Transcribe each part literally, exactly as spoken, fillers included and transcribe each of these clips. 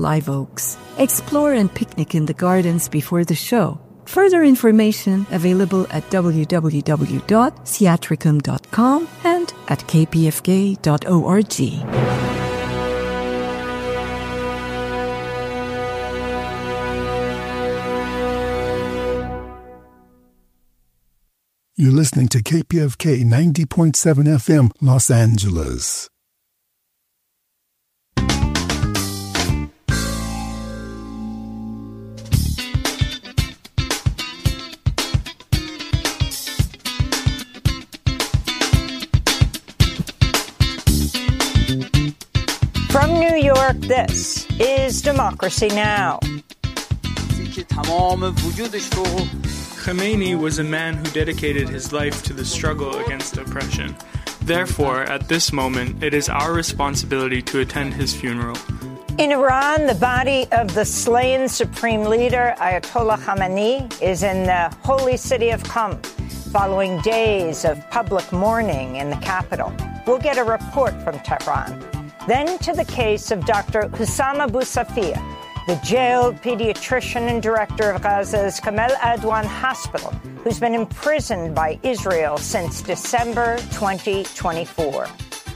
Live Oaks. Explore and picnic in the gardens before the show. Further information available at w w w dot theatricum dot com and at k p f k dot org. You're listening to K P F K ninety point seven F M, Los Angeles. From New York, this is Democracy Now! Khomeini was a man who dedicated his life to the struggle against oppression. Therefore, at this moment, it is our responsibility to attend his funeral. In Iran, the body of the slain supreme leader, Ayatollah Khamenei, is in the holy city of Qom, following days of public mourning in the capital. We'll get a report from Tehran. Then to the case of Doctor Hussam Abu Safia, the jailed pediatrician and director of Gaza's Kamel Adwan Hospital, who's been imprisoned by Israel since December twenty twenty-four.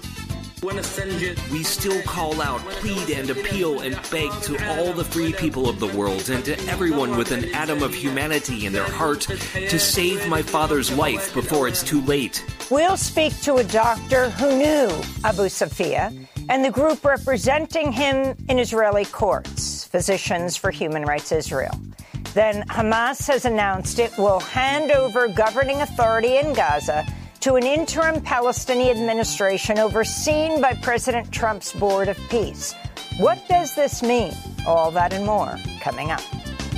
We still call out, plead and appeal and beg to all the free people of the world and to everyone with an atom of humanity in their heart to save my father's life before it's too late. We'll speak to a doctor who knew Abu Safia and the group representing him in Israeli courts, Physicians for Human Rights Israel. Then Hamas has announced it will hand over governing authority in Gaza to an interim Palestinian administration overseen by President Trump's Board of Peace. What does this mean? All that and more coming up.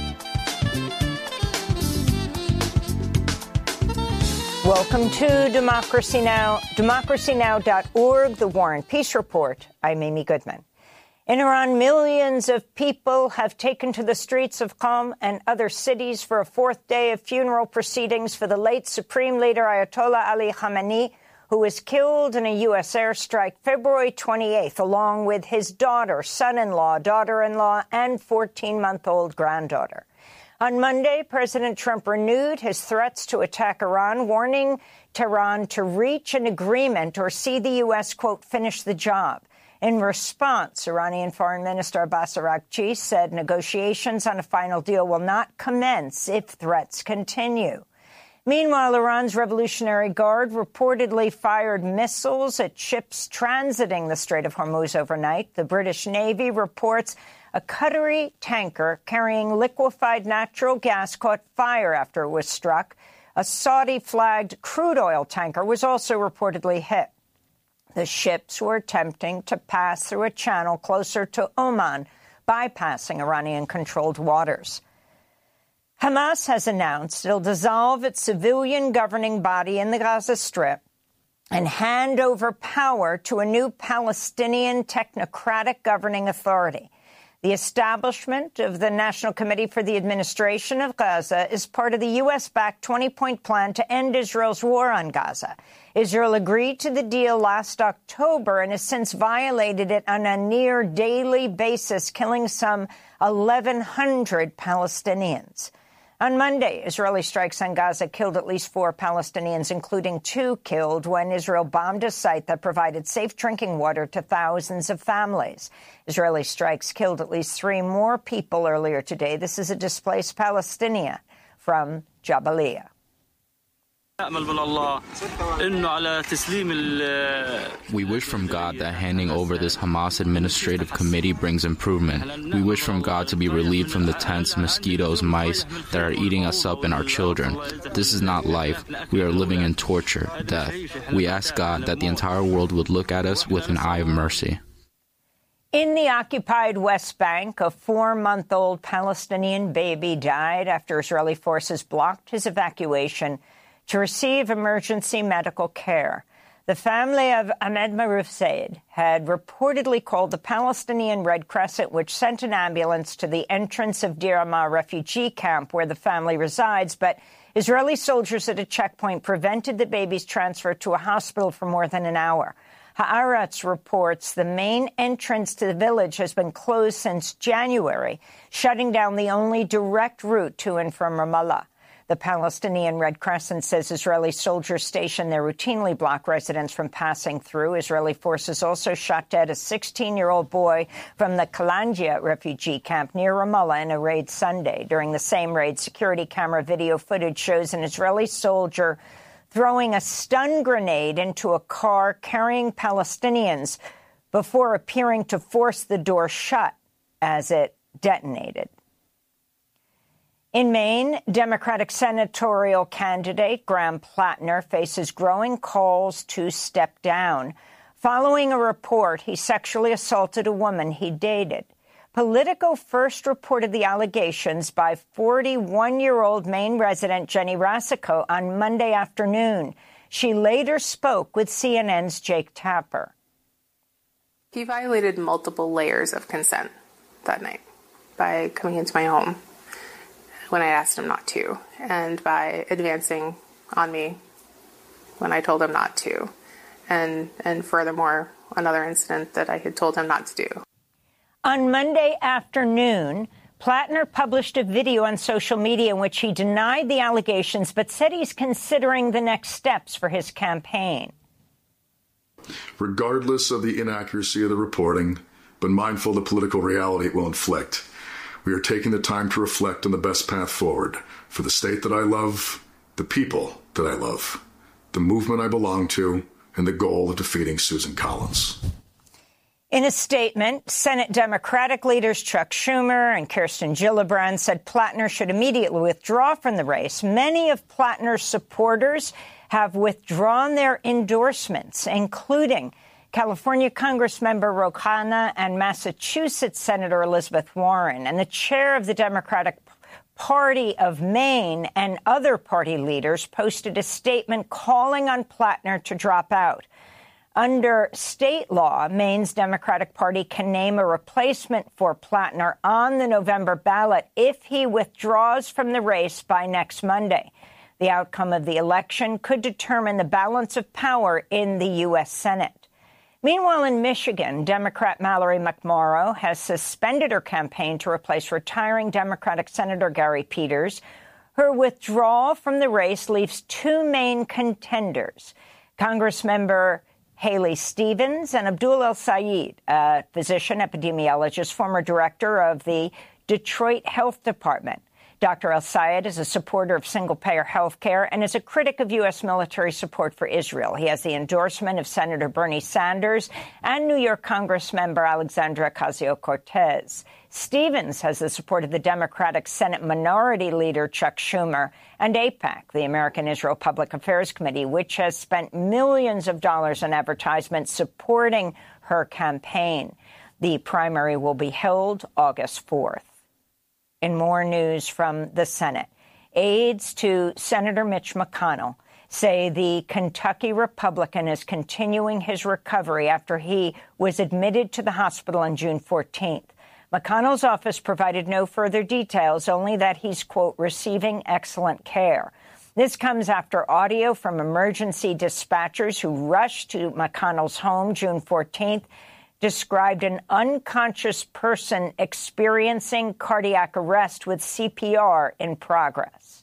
Welcome to Democracy Now!, democracy now dot org, the War and Peace Report. I'm Amy Goodman. In Iran, millions of people have taken to the streets of Qom and other cities for a fourth day of funeral proceedings for the late Supreme Leader Ayatollah Ali Khamenei, who was killed in a U S airstrike February twenty-eighth, along with his daughter, son-in-law, daughter-in-law, and fourteen-month-old granddaughter. On Monday, President Trump renewed his threats to attack Iran, warning Tehran to reach an agreement or see the U S, quote, finish the job. In response, Iranian Foreign Minister Abbas Araghchi said negotiations on a final deal will not commence if threats continue. Meanwhile, Iran's Revolutionary Guard reportedly fired missiles at ships transiting the Strait of Hormuz overnight. The British Navy reports a Qatari tanker carrying liquefied natural gas caught fire after it was struck. A Saudi-flagged crude oil tanker was also reportedly hit. The ships were attempting to pass through a channel closer to Oman, bypassing Iranian-controlled waters. Hamas has announced it'll dissolve its civilian governing body in the Gaza Strip and hand over power to a new Palestinian technocratic governing authority. The establishment of the National Committee for the Administration of Gaza is part of the U S-backed twenty-point plan to end Israel's war on Gaza. Israel agreed to the deal last October and has since violated it on a near-daily basis, killing some eleven hundred Palestinians. On Monday, Israeli strikes on Gaza killed at least four Palestinians, including two killed when Israel bombed a site that provided safe drinking water to thousands of families. Israeli strikes killed at least three more people earlier today. This is a displaced Palestinian from Jabalia. We wish from God that handing over this Hamas administrative committee brings improvement. We wish from God to be relieved from the tents, mosquitoes, mice that are eating us up and our children. This is not life. We are living in torture, death. We ask God that the entire world would look at us with an eye of mercy. In the occupied West Bank, a four-month-old Palestinian baby died after Israeli forces blocked his evacuation to receive emergency medical care. The family of Ahmed Maruf Said had reportedly called the Palestinian Red Crescent, which sent an ambulance to the entrance of Deir Amma refugee camp where the family resides, but Israeli soldiers at a checkpoint prevented the baby's transfer to a hospital for more than an hour. Haaretz reports the main entrance to the village has been closed since January, shutting down the only direct route to and from Ramallah. The Palestinian Red Crescent says Israeli soldiers stationed there routinely block residents from passing through. Israeli forces also shot dead a sixteen-year-old boy from the Kalandia refugee camp near Ramallah in a raid Sunday. During the same raid, security camera video footage shows an Israeli soldier throwing a stun grenade into a car carrying Palestinians before appearing to force the door shut as it detonated. In Maine, Democratic senatorial candidate Graham Plattner faces growing calls to step down following a report he sexually assaulted a woman he dated. Politico first reported the allegations by forty-one-year-old Maine resident Jenny Rasico on Monday afternoon. She later spoke with C N N's Jake Tapper. He violated multiple layers of consent that night by coming into my home when I asked him not to, and by advancing on me when I told him not to, and and furthermore, another incident that I had told him not to do. On Monday afternoon, Plattner published a video on social media in which he denied the allegations but said he's considering the next steps for his campaign. Regardless of the inaccuracy of the reporting, but mindful of the political reality it will inflict, we are taking the time to reflect on the best path forward for the state that I love, the people that I love, the movement I belong to, and the goal of defeating Susan Collins. In a statement, Senate Democratic leaders Chuck Schumer and Kirsten Gillibrand said Plattner should immediately withdraw from the race. Many of Plattner's supporters have withdrawn their endorsements, including California Congressmember Ro Khanna and Massachusetts Senator Elizabeth Warren. And the chair of the Democratic Party of Maine and other party leaders posted a statement calling on Plattner to drop out. Under state law, Maine's Democratic Party can name a replacement for Plattner on the November ballot if he withdraws from the race by next Monday. The outcome of the election could determine the balance of power in the U S Senate. Meanwhile, in Michigan, Democrat Mallory McMorrow has suspended her campaign to replace retiring Democratic Senator Gary Peters. Her withdrawal from the race leaves two main contenders, Congressmember Haley Stevens and Abdul El-Sayed, a physician epidemiologist, former director of the Detroit Health Department. Doctor El-Sayed is a supporter of single-payer health care and is a critic of U S military support for Israel. He has the endorsement of Senator Bernie Sanders and New York Congressmember Alexandria Ocasio-Cortez. Stevens has the support of the Democratic Senate Minority Leader Chuck Schumer and AIPAC, the American Israel Public Affairs Committee, which has spent millions of dollars on advertisements supporting her campaign. The primary will be held August fourth. In more news from the Senate, aides to Senator Mitch McConnell say the Kentucky Republican is continuing his recovery after he was admitted to the hospital on June fourteenth. McConnell's office provided no further details, only that he's, quote, receiving excellent care. This comes after audio from emergency dispatchers who rushed to McConnell's home June fourteenth described an unconscious person experiencing cardiac arrest with C P R in progress.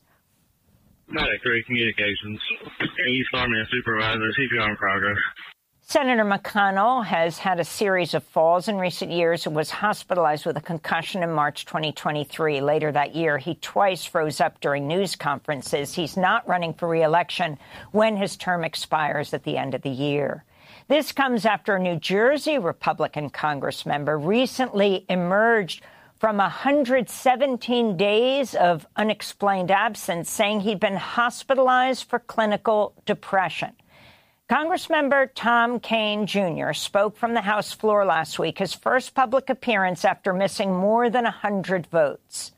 Medic, three communications. East Army supervisor, C P R in progress. Senator McConnell has had a series of falls in recent years and was hospitalized with a concussion in March twenty twenty-three. Later that year, he twice froze up during news conferences. He's not running for re-election when his term expires at the end of the year. This comes after a New Jersey Republican Congressmember recently emerged from one hundred seventeen days of unexplained absence, saying he'd been hospitalized for clinical depression. Congressmember Tom Kean Junior spoke from the House floor last week, his first public appearance after missing more than one hundred votes.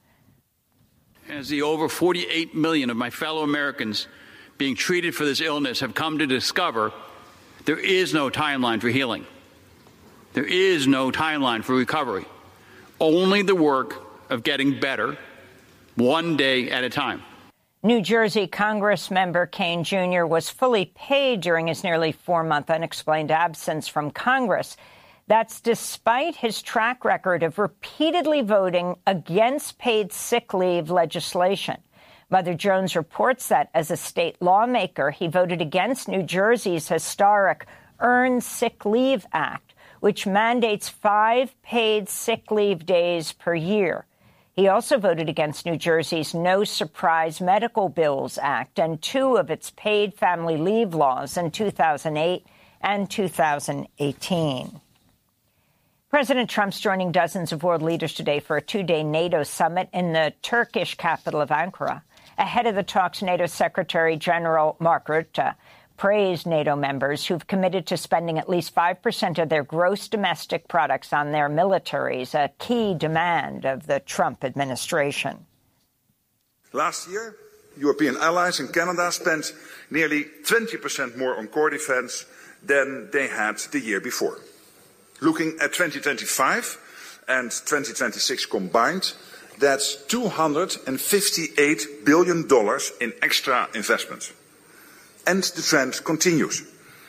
As the over forty-eight million of my fellow Americans being treated for this illness have come to discover, there is no timeline for healing. There is no timeline for recovery. Only the work of getting better, one day at a time. New Jersey Congress member Cain Junior was fully paid during his nearly four-month unexplained absence from Congress. That's despite his track record of repeatedly voting against paid sick leave legislation. Mother Jones reports that as a state lawmaker, he voted against New Jersey's historic Earned Sick Leave Act, which mandates five paid sick leave days per year. He also voted against New Jersey's No Surprise Medical Bills Act and two of its paid family leave laws in two thousand eight and two thousand eighteen. President Trump's joining dozens of world leaders today for a two-day NATO summit in the Turkish capital of Ankara. Ahead of the talks, NATO Secretary General Mark Rutte praised NATO members who've committed to spending at least five percent of their gross domestic products on their militaries, a key demand of the Trump administration. Last year, European allies and Canada spent nearly twenty percent more on core defense than they had the year before. Looking at twenty twenty-five and twenty twenty-six combined, that's two hundred fifty-eight billion dollars in extra investment. And the trend continues.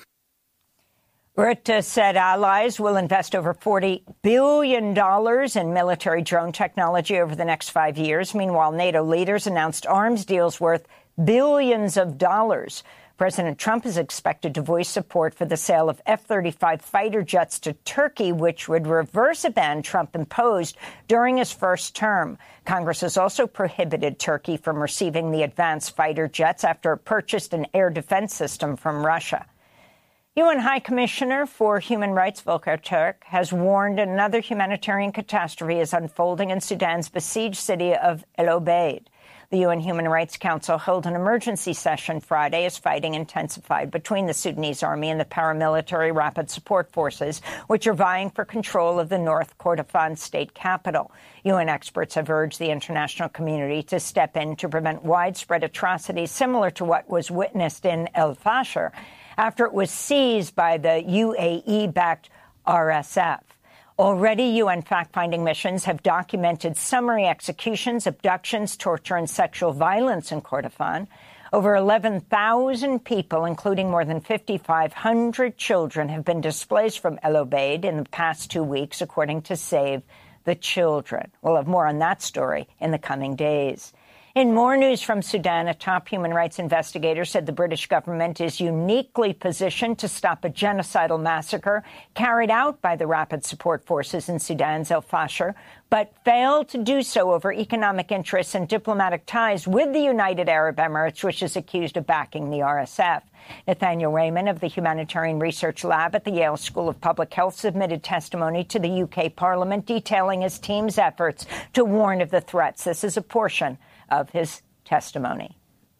Rutte said allies will invest over forty billion dollars in military drone technology over the next five years. Meanwhile, NATO leaders announced arms deals worth billions of dollars. President Trump is expected to voice support for the sale of F thirty-five fighter jets to Turkey, which would reverse a ban Trump imposed during his first term. Congress has also prohibited Turkey from receiving the advanced fighter jets after it purchased an air defense system from Russia. U N High Commissioner for Human Rights Volker Turk has warned another humanitarian catastrophe is unfolding in Sudan's besieged city of El Obeid. The U N Human Rights Council held an emergency session Friday as fighting intensified between the Sudanese army and the paramilitary rapid support forces, which are vying for control of the North Kordofan state capital. U N experts have urged the international community to step in to prevent widespread atrocities similar to what was witnessed in El Fasher after it was seized by the U A E-backed R S F. Already, U N fact-finding missions have documented summary executions, abductions, torture, and sexual violence in Kordofan. Over eleven thousand people, including more than fifty-five hundred children, have been displaced from El Obeid in the past two weeks, according to Save the Children. We'll have more on that story in the coming days. In more news from Sudan, a top human rights investigator said the British government is uniquely positioned to stop a genocidal massacre carried out by the rapid support forces in Sudan's El Fasher, but failed to do so over economic interests and diplomatic ties with the United Arab Emirates, which is accused of backing the R S F. Nathaniel Raymond of the Humanitarian Research Lab at the Yale School of Public Health submitted testimony to the U K Parliament detailing his team's efforts to warn of the threats. This is a portion of his testimony.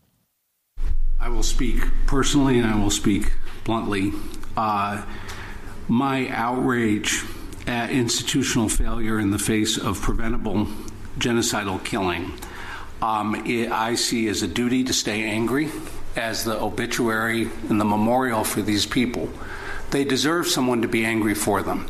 I will speak personally and I will speak bluntly. Uh, my outrage at institutional failure in the face of preventable genocidal killing, um, it, I see as a duty to stay angry as the obituary and the memorial for these people. They deserve someone to be angry for them.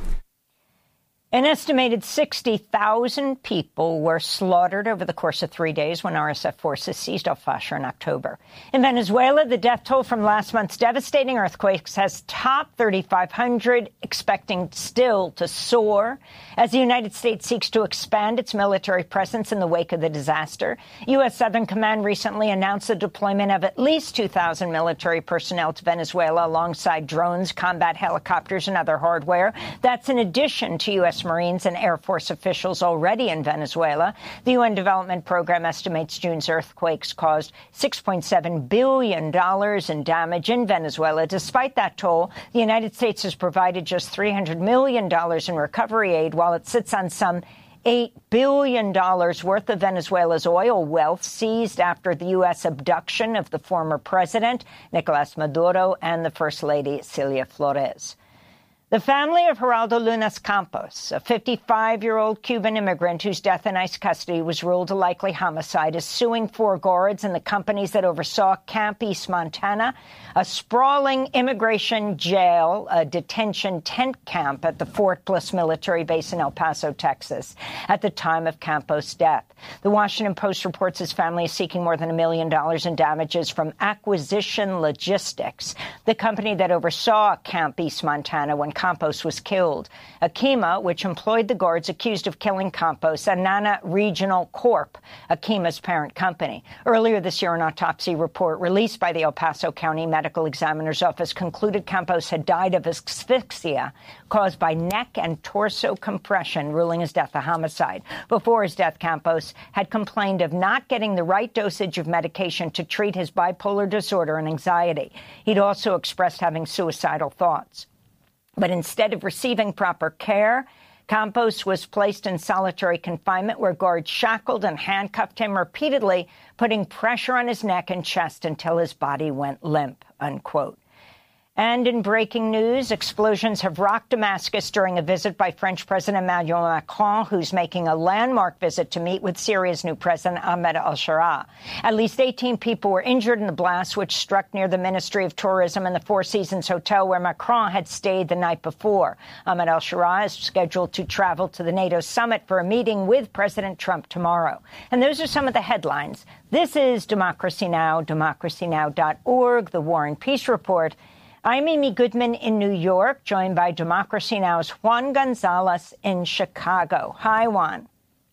An estimated sixty thousand people were slaughtered over the course of three days when R S F forces seized El Fasher in October. In Venezuela, the death toll from last month's devastating earthquakes has topped thirty-five hundred, expecting still to soar. As the United States seeks to expand its military presence in the wake of the disaster, U S. Southern Command recently announced the deployment of at least two thousand military personnel to Venezuela alongside drones, combat helicopters, and other hardware. That's in addition to U S. Marines and Air Force officials already in Venezuela. The U N Development Program estimates June's earthquakes caused six point seven billion dollars in damage in Venezuela. Despite that toll, the United States has provided just three hundred million dollars in recovery aid, while it sits on some eight billion dollars worth of Venezuela's oil wealth seized after the U S abduction of the former president, Nicolas Maduro, and the First Lady, Celia Flores. The family of Geraldo Lunas Campos, a fifty-five-year-old Cuban immigrant whose death in ICE custody was ruled a likely homicide, is suing four guards and the companies that oversaw Camp East Montana, a sprawling immigration jail, a detention tent camp at the Fort Bliss military base in El Paso, Texas, at the time of Campos' death. The Washington Post reports his family is seeking more than a million dollars in damages from Acquisition Logistics, the company that oversaw Camp East Montana when Campos was killed. Akima, which employed the guards accused of killing Campos, and Nana Regional Corp, Akima's parent company. Earlier this year, an autopsy report released by the El Paso County Medical Examiner's Office concluded Campos had died of asphyxia caused by neck and torso compression, ruling his death a homicide. Before his death, Campos had complained of not getting the right dosage of medication to treat his bipolar disorder and anxiety. He'd also expressed having suicidal thoughts. But instead of receiving proper care, Campos was placed in solitary confinement where guards shackled and handcuffed him repeatedly, putting pressure on his neck and chest until his body went limp, unquote. And in breaking news, explosions have rocked Damascus during a visit by French President Emmanuel Macron, who's making a landmark visit to meet with Syria's new president, Ahmed al-Sharaa. At least eighteen people were injured in the blast, which struck near the Ministry of Tourism and the Four Seasons Hotel where Macron had stayed the night before. Ahmed al-Sharaa is scheduled to travel to the NATO summit for a meeting with President Trump tomorrow. And those are some of the headlines. This is Democracy Now!, democracy now dot org, the War and Peace Report. I'm Amy Goodman in New York, joined by Democracy Now!'s Juan Gonzalez in Chicago. Hi, Juan.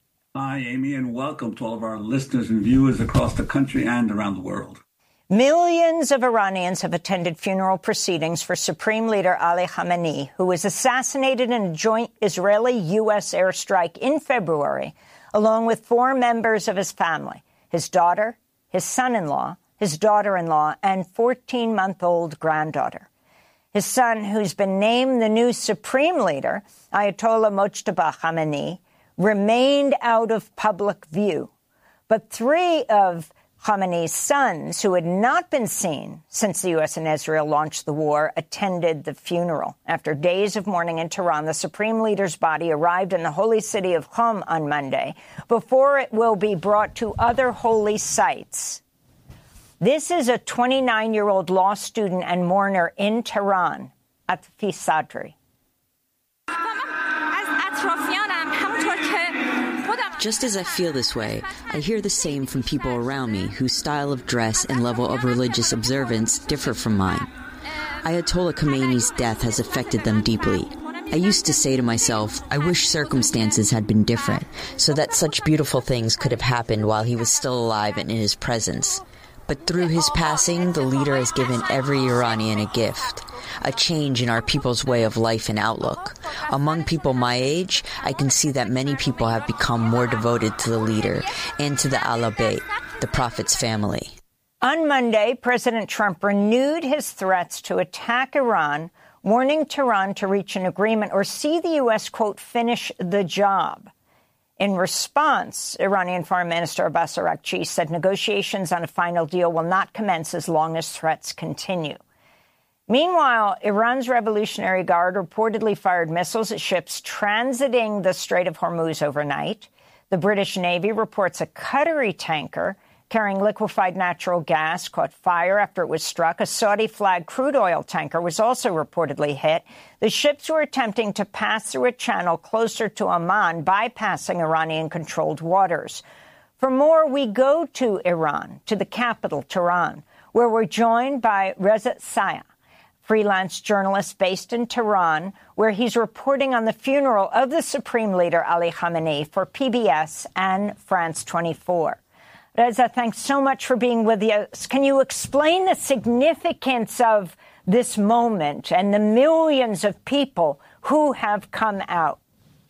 Hi, Amy, and welcome to all of our listeners and viewers across the country and around the world. Millions of Iranians have attended funeral proceedings for Supreme Leader Ali Khamenei, who was assassinated in a joint Israeli-U S airstrike in February, along with four members of his family, his daughter, his son-in-law, his daughter-in-law, and fourteen-month-old granddaughter. His son, who's been named the new supreme leader, Ayatollah Mojtaba Khamenei, remained out of public view. But three of Khamenei's sons, who had not been seen since the U S and Israel launched the war, attended the funeral. After days of mourning in Tehran, the supreme leader's body arrived in the holy city of Qom on Monday, before it will be brought to other holy sites. This is a twenty-nine-year-old law student and mourner in Tehran, Atfi Sadri. Just as I feel this way, I hear the same from people around me whose style of dress and level of religious observance differ from mine. Ayatollah Khamenei's death has affected them deeply. I used to say to myself, I wish circumstances had been different, so that such beautiful things could have happened while he was still alive and in his presence. But through his passing, the leader has given every Iranian a gift, a change in our people's way of life and outlook. Among people my age, I can see that many people have become more devoted to the leader and to the Ahl Bayt, the Prophet's family. On Monday, President Trump renewed his threats to attack Iran, warning Tehran to reach an agreement or see the U S, quote, finish the job. In response, Iranian Foreign Minister Abbas Araghchi said negotiations on a final deal will not commence as long as threats continue. Meanwhile, Iran's Revolutionary Guard reportedly fired missiles at ships transiting the Strait of Hormuz overnight. The British Navy reports a Qatari tanker carrying liquefied natural gas caught fire after it was struck. A Saudi-flagged crude oil tanker was also reportedly hit. The ships were attempting to pass through a channel closer to Oman, bypassing Iranian-controlled waters. For more, we go to Iran, to the capital, Tehran, where we're joined by Reza Sayah, freelance journalist based in Tehran, where he's reporting on the funeral of the Supreme Leader Ali Khamenei for P B S and France twenty-four. Reza, thanks so much for being with us. Can you explain the significance of this moment and the millions of people who have come out?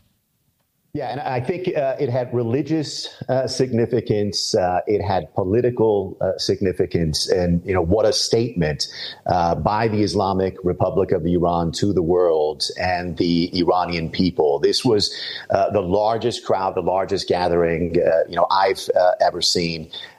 Yeah, and I think uh, it had religious uh, significance. Uh, it had political uh, significance. And, you know, what a statement uh, by the Islamic Republic of Iran to the world and the Iranian people. This was uh, the largest crowd, the largest gathering, uh, you know, I've uh, ever seen.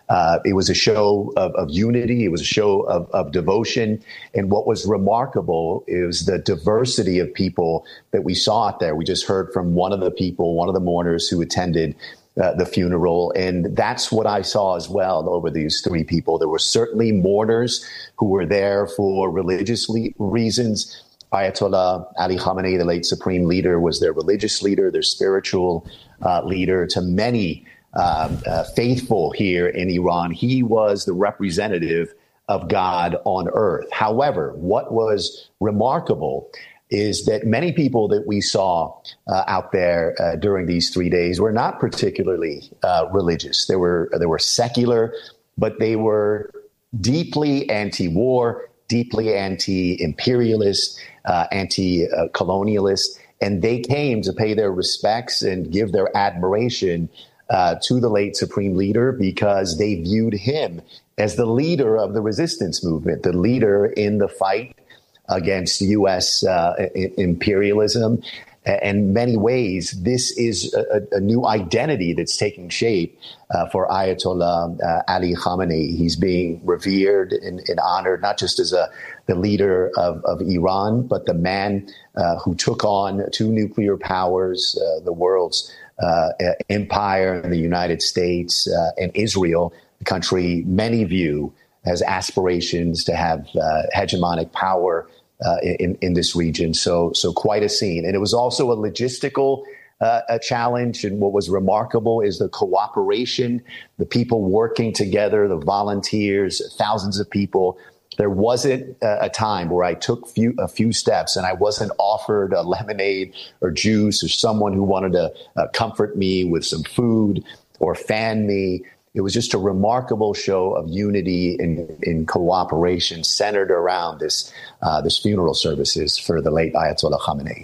Uh, it was a show of, of unity. It was a show of, of devotion. And what was remarkable is the diversity of people that we saw out there. We just heard from one of the people, one of the mourners who attended uh, the funeral. And that's what I saw as well over these three people. There were certainly mourners who were there for religious le- reasons. Ayatollah Ali Khamenei, the late supreme leader, was their religious leader, their spiritual uh, leader. To many um, uh, faithful here in Iran, he was the representative of God on earth. However, what was remarkable is that many people that we saw uh, out there uh, during these three days were not particularly uh, religious. They were they were secular, but they were deeply anti-war, deeply anti-imperialist, uh, anti-colonialist, and they came to pay their respects and give their admiration uh, to the late supreme leader because they viewed him as the leader of the resistance movement, the leader in the fight against U S uh, imperialism. In many ways, this is a, a new identity that's taking shape uh, for Ayatollah uh, Ali Khamenei. He's being revered and, and honored, not just as a the leader of, of Iran, but the man uh, who took on two nuclear powers, uh, the world's uh, empire in the United States uh, and Israel, the country many view as aspirations to have uh, hegemonic power Uh, in, in this region. So, so quite a scene. And it was also a logistical uh, a challenge. And what was remarkable is the cooperation, the people working together, the volunteers, thousands of people. There wasn't a, a time where I took few, a few steps and I wasn't offered a lemonade or juice or someone who wanted to uh, comfort me with some food or fan me. It was just a remarkable show of unity and, and cooperation centered around this uh, this funeral services for the late Ayatollah Khamenei.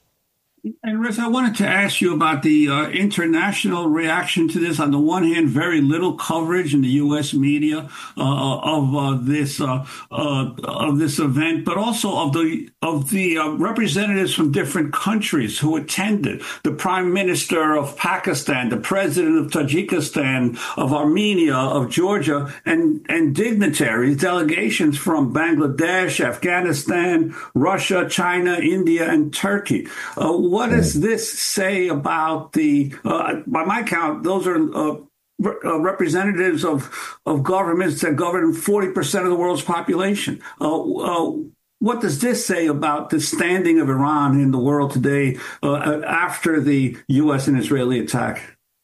And Riz, I wanted to ask you about the uh, international reaction to this. On the one hand, very little coverage in the U S media uh, of uh, this uh, uh, of this event, but also of the of the uh, representatives from different countries who attended. The Prime Minister of Pakistan, the President of Tajikistan, of Armenia, of Georgia, and and dignitaries, delegations from Bangladesh, Afghanistan, Russia, China, India, and Turkey. Uh, What does this say about the, uh, by my count, those are uh, re- uh, representatives of, of governments that govern forty percent of the world's population. Uh, uh, what does this say about the standing of Iran in the world today uh, after the U S and Israeli attack?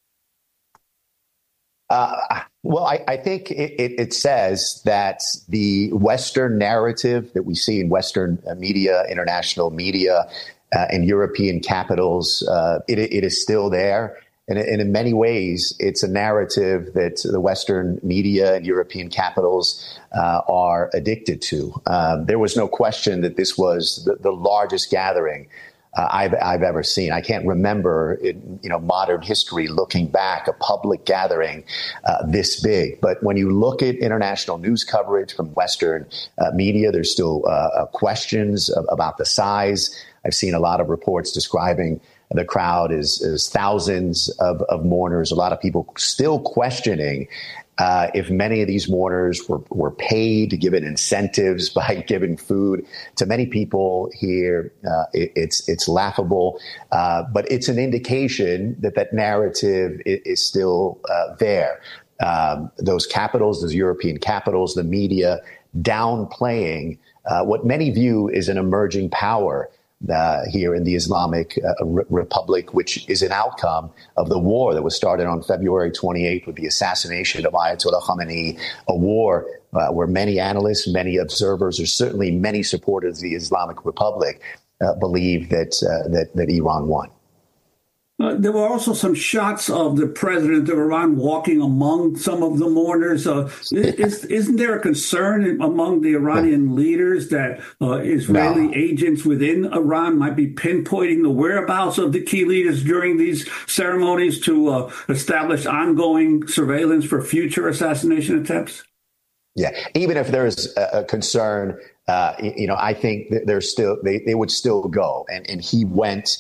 Uh, well, I, I think it, it, it says that the Western narrative that we see in Western media, international media, Uh, in European capitals, uh, it, it is still there. And, and in many ways, it's a narrative that the Western media and European capitals uh, are addicted to. Um, there was no question that this was the, the largest gathering uh, I've, I've ever seen. I can't remember in you know modern history looking back a public gathering uh, this big. But when you look at international news coverage from Western uh, media, there's still uh, questions of, about the size. I've seen a lot of reports describing the crowd as, as thousands of, of mourners, a lot of people still questioning uh, if many of these mourners were, were paid, given incentives by giving food. To many people here, uh, it, it's it's laughable, uh, but it's an indication that that narrative is, is still uh, there. Um, those capitals, those European capitals, the media downplaying uh, what many view is an emerging power Uh, here in the Islamic uh, Re- Republic, which is an outcome of the war that was started on February twenty-eighth with the assassination of Ayatollah Khamenei, a war uh, where many analysts, many observers, or certainly many supporters of the Islamic Republic uh, believe that, uh, that that Iran won. Uh, there were also some shots of the president of Iran walking among some of the mourners. Uh, is, isn't there a concern among the Iranian leaders that uh, Israeli no. agents within Iran might be pinpointing the whereabouts of the key leaders during these ceremonies to uh, establish ongoing surveillance for future assassination attempts? Yeah, even if there's a, a concern, uh, you know, I think that there's still they, they would still go, and and he went.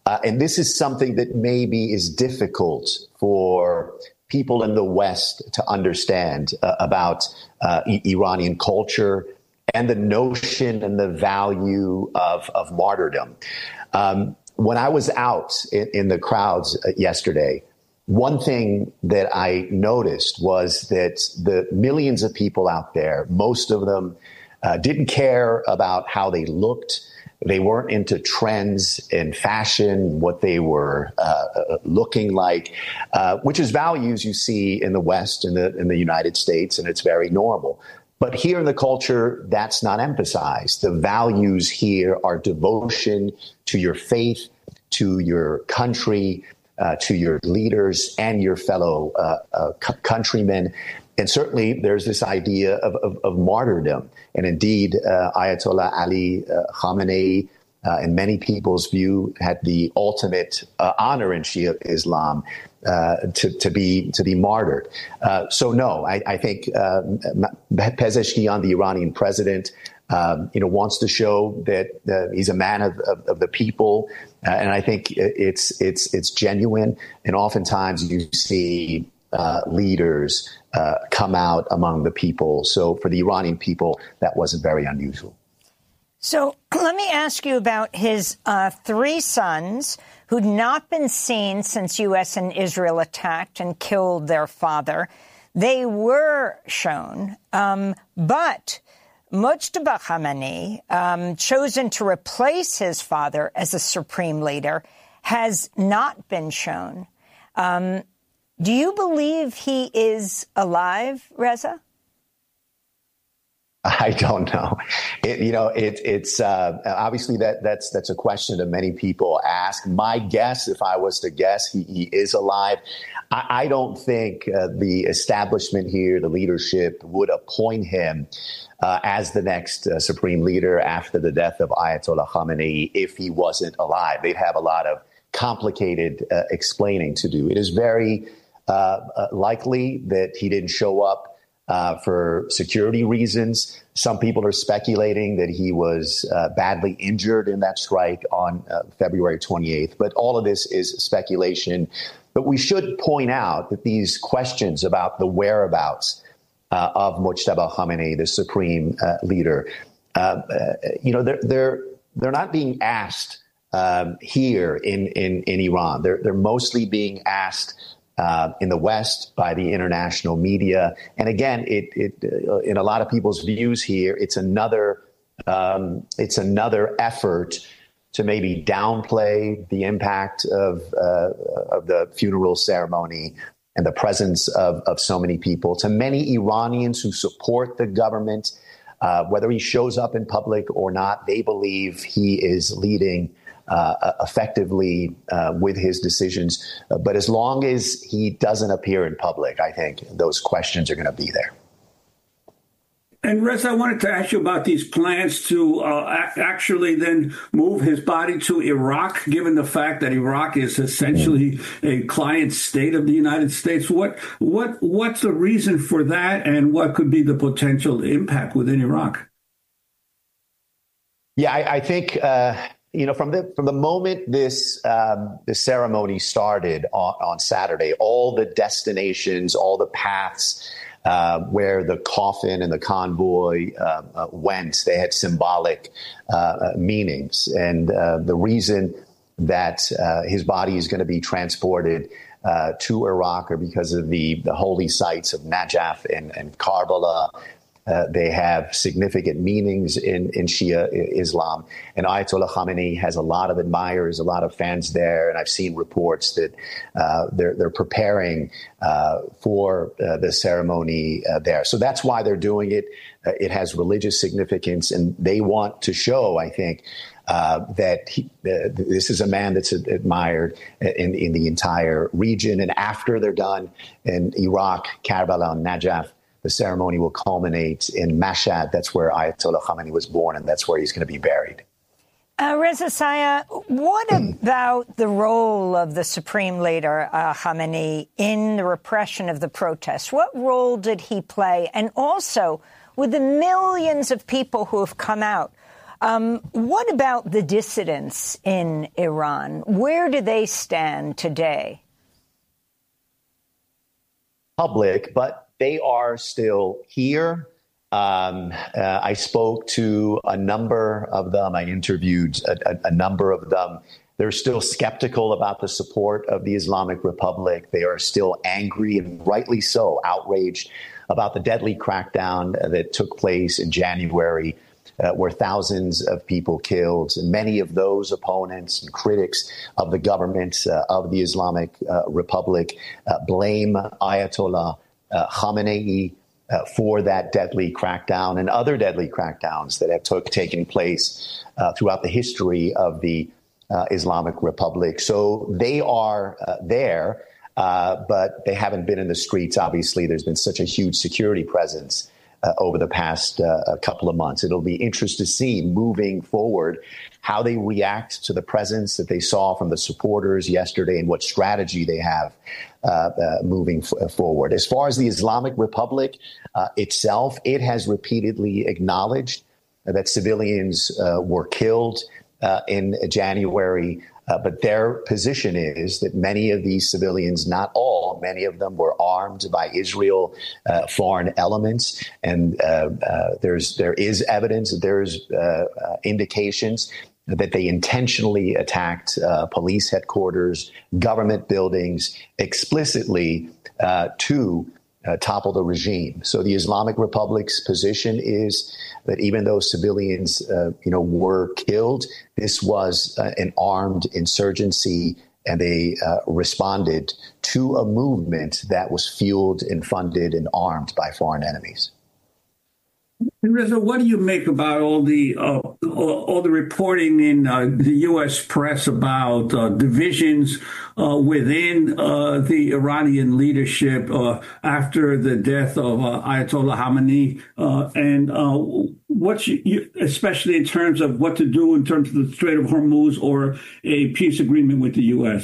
Uh, and this is something that maybe is difficult for people in the West to understand uh, about uh, I- Iranian culture and the notion and the value of, of martyrdom. Um, when I was out in, in the crowds yesterday, one thing that I noticed was that the millions of people out there, most of them uh, didn't care about how they looked. They weren't into trends in fashion, what they were uh, looking like, uh, which is values you see in the West, in the in the United States, and it's very normal. But here in the culture, that's not emphasized. The values here are devotion to your faith, to your country, uh, to your leaders and your fellow uh, uh, c- countrymen. And certainly there's this idea of, of, of martyrdom. And indeed, uh, Ayatollah Ali uh, Khamenei, uh, in many people's view, had the ultimate uh, honor in Shia Islam uh, to, to be to be martyred. Uh, so, no, I, I think uh, Pezeshkian, the Iranian president, um, you know, wants to show that uh, he's a man of, of, of the people. Uh, and I think it's it's it's genuine. And oftentimes you see uh, leaders uh, come out among the people. So for the Iranian people, that wasn't very unusual. So let me ask you about his uh, three sons who'd not been seen since U S and Israel attacked and killed their father. They were shown, um, but Mojtaba Khamenei, um, chosen to replace his father as a supreme leader, has not been shown. Um, do you believe he is alive, Reza? I don't know. It, you know, it, it's uh, obviously that that's that's a question that many people ask. My guess, if I was to guess, he, he is alive. I, I don't think uh, the establishment here, the leadership, would appoint him uh, as the next uh, supreme leader after the death of Ayatollah Khamenei if he wasn't alive. They'd have a lot of complicated uh, explaining to do. It is very uh, uh, likely that he didn't show up Uh, for security reasons. Some people are speculating that he was uh, badly injured in that strike on uh, February twenty-eighth. But all of this is speculation. But we should point out that these questions about the whereabouts uh, of Mojtaba Khamenei, the supreme uh, leader, uh, uh, you know, they're they're they're not being asked um, here in, in in Iran. They're they're mostly being asked Uh, in the West by the international media. And again, it, it uh, in a lot of people's views here, it's another um, it's another effort to maybe downplay the impact of uh, of the funeral ceremony and the presence of, of so many people. To many Iranians who support the government, uh, whether he shows up in public or not, they believe he is leading Uh, effectively uh, with his decisions. Uh, but as long as he doesn't appear in public, I think those questions are going to be there. And Reza, I wanted to ask you about these plans to uh, actually then move his body to Iraq, given the fact that Iraq is essentially a client state of the United States. What what what's the reason for that, and what could be the potential impact within Iraq? Yeah, I, I think uh, you know from the from the moment this um, the ceremony started on, on Saturday, all the destinations, all the paths Uh, where the coffin and the convoy uh, uh, went, they had symbolic uh, meanings. And uh, the reason that uh, his body is going to be transported uh, to Iraq are because of the, the holy sites of Najaf and, and Karbala. Uh, they have significant meanings in, in Shia Islam. And Ayatollah Khamenei has a lot of admirers, a lot of fans there. And I've seen reports that uh, they're, they're preparing uh, for uh, the ceremony uh, there. So that's why they're doing it. Uh, it has religious significance, and they want to show, I think, uh, that he, uh, this is a man that's admired in, in the entire region. And after they're done in Iraq, Karbala, and Najaf, the ceremony will culminate in Mashhad. That's where Ayatollah Khamenei was born, and that's where he's going to be buried. Uh, Reza Sayah, what about the role of the supreme leader, uh, Khamenei, in the repression of the protests? What role did he play? And also, with the millions of people who have come out, Um, what about the dissidents in Iran? Where do they stand today? Public, but they are still here. Um, uh, I spoke to a number of them. I interviewed a, a, a number of them. They're still skeptical about the support of the Islamic Republic. They are still angry, and rightly so, outraged about the deadly crackdown that took place in January, uh, where thousands of people killed. And many of those opponents and critics of the government uh, of the Islamic uh, Republic uh, blame Ayatollah uh, Khamenei uh, for that deadly crackdown and other deadly crackdowns that have took, taken place uh, throughout the history of the Uh, Islamic Republic. So they are uh, there, uh, but they haven't been in the streets. Obviously, there's been such a huge security presence uh, over the past uh, couple of months. It'll be interesting to see moving forward how they react to the presence that they saw from the supporters yesterday and what strategy they have uh, uh, moving f- forward. As far as the Islamic Republic uh, itself, it has repeatedly acknowledged that civilians uh, were killed Uh, in January, uh, but their position is that many of these civilians, not all, many of them were armed by Israel uh, foreign elements, and uh, uh, there's there is evidence, there's uh, uh, indications that they intentionally attacked uh, police headquarters, government buildings, explicitly uh, to Uh, topple the regime. So the Islamic Republic's position is that even though civilians, uh, you know, were killed, this was uh, an armed insurgency, and they uh, responded to a movement that was fueled and funded and armed by foreign enemies. Reza, what do you make about all the uh, all, all the reporting in uh, the U S press about uh, divisions uh, within uh, the Iranian leadership uh, after the death of uh, Ayatollah Khamenei, uh, and uh, what you, you, especially in terms of what to do in terms of the Strait of Hormuz or a peace agreement with the U S?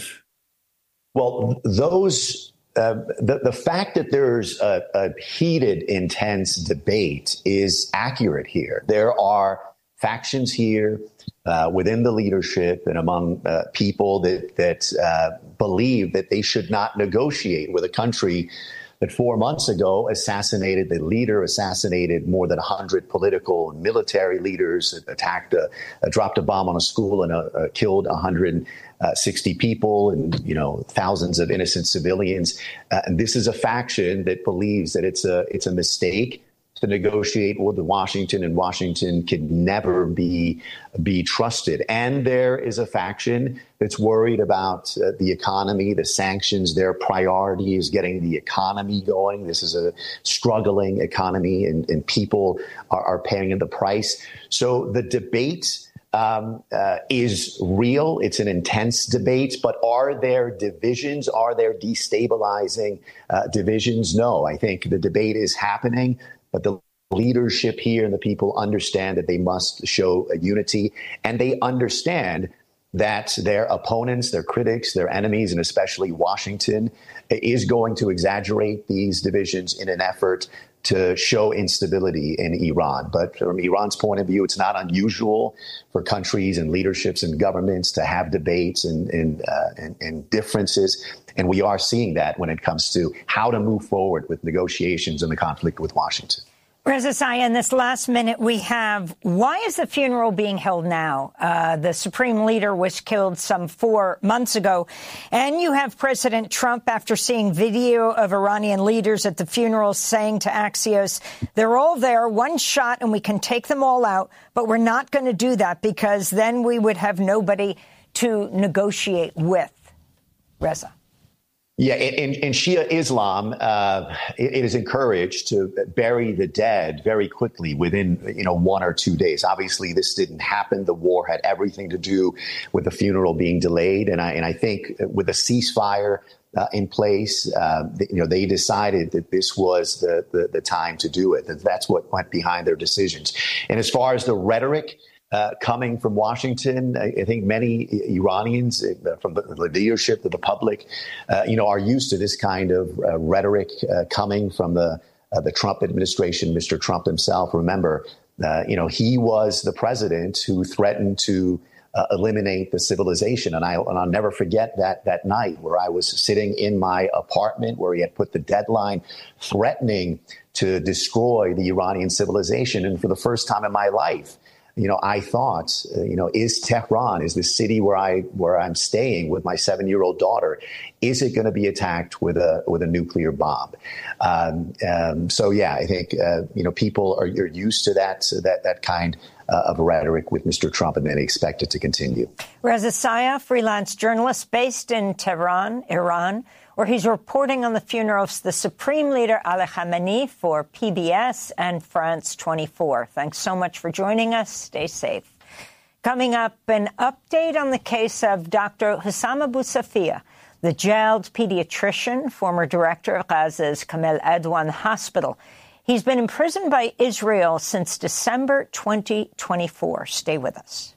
Well, those. Uh, the, the fact that there's a, a heated, intense debate is accurate here. There are factions here uh, within the leadership and among uh, people that, that uh, believe that they should not negotiate with a country that four months ago assassinated the leader, assassinated more than one hundred political and military leaders, attacked, a, a, dropped a bomb on a school and a, a killed one hundred sixty people and, you know, thousands of innocent civilians. Uh, and this is a faction that believes that it's a it's a mistake to negotiate with Washington, and Washington can never be be trusted. And there is a faction that's worried about uh, the economy, the sanctions. Their priority is getting the economy going. This is a struggling economy, and, and people are, are paying the price. So the debate Um, uh, is real. It's an intense debate, but are there divisions? Are there destabilizing uh, divisions? No, I think the debate is happening, but the leadership here and the people understand that they must show a unity, and they understand that their opponents, their critics, their enemies, and especially Washington is going to exaggerate these divisions in an effort to show instability in Iran. But from Iran's point of view, it's not unusual for countries and leaderships and governments to have debates and, and, uh, and, and differences. And we are seeing that when it comes to how to move forward with negotiations in the conflict with Washington. Reza Zaya, in this last minute we have, why is the funeral being held now? Uh, the supreme leader was killed some four months ago. And you have President Trump, after seeing video of Iranian leaders at the funeral, saying to Axios, they're all there, one shot, and we can take them all out. But we're not going to do that because then we would have nobody to negotiate with. Reza. Yeah, in, in Shia Islam, uh, it, it is encouraged to bury the dead very quickly within, you know, one or two days. Obviously, this didn't happen. The war had everything to do with the funeral being delayed. And I, and I think with a ceasefire uh, in place, uh, you know, they decided that this was the, the, the time to do it. That that's what went behind their decisions. And as far as the rhetoric, Uh, coming from Washington, I, I think many Iranians, uh, from the, the leadership to the public, uh, you know, are used to this kind of uh, rhetoric uh, coming from the uh, the Trump administration, Mister Trump himself. Remember, Uh, you know, he was the president who threatened to uh, eliminate the civilization. And, I, and I'll never forget that that night where I was sitting in my apartment where he had put the deadline threatening to destroy the Iranian civilization. And for the first time in my life, you know, I thought, uh, you know, is Tehran, is the city where I where I'm staying with my seven-year-old daughter, is it going to be attacked with a with a nuclear bomb? Um, um, so, yeah, I think, uh, you know, people are, are used to that that that kind uh, of rhetoric with Mister Trump, and they expect it to continue. Reza Sayah, freelance journalist based in Tehran, Iran, where he's reporting on the funeral of the Supreme Leader Ali Khamenei for P B S and France twenty-four. Thanks so much for joining us. Stay safe. Coming up, an update on the case of Doctor Hussam Abu Safia, the jailed pediatrician, former director of Gaza's Kamel Adwan Hospital. He's been imprisoned by Israel since December twenty twenty-four. Stay with us.